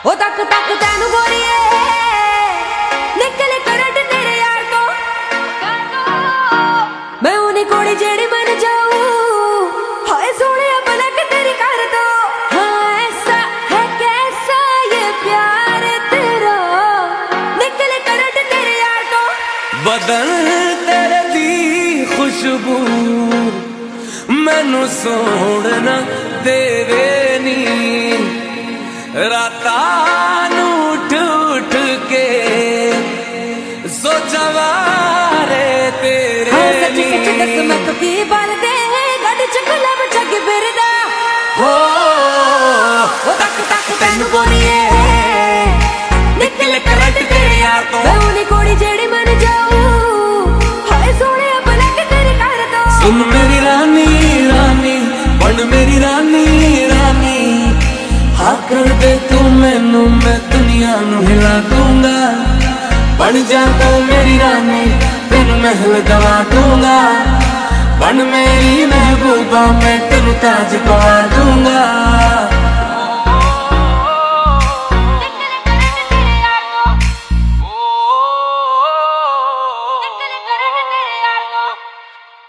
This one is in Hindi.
ओ तक तक तेनू गोरीए निकले करंट तेरे यार तो मैं उन्हीं कोड़ी जेड़ी मन जाऊं हाय सोने पलक तेरी कर दो हाँ ऐसा है कैसा ये प्यार तेरा निकले करंट तेरे यार तो बदन तेरे दी खुशबू मैनू सोना देवे नी राता उठ उठ के सोचवारे तेरे हाँ सच सच दस मैं तो की बाल दे गड च गुलाब जग बिरदा हो तक तक तेनू गोरीए निकले करंट तेरे यार तो मैं उन्हीं कोड़ी जेड़ी मन जाऊं हाय सोने पलक तेरी कर दो सुन मेरी रानी रानी बन मेरी रानी रानी हाँ कर दे तू मैनू मैं दुनिया नू हिला दूंगा बन जा तू मेरी रानी तेन महल दवा दूंगा बन मेरी महबूबा मैं तेन ताज पवा दूंगा।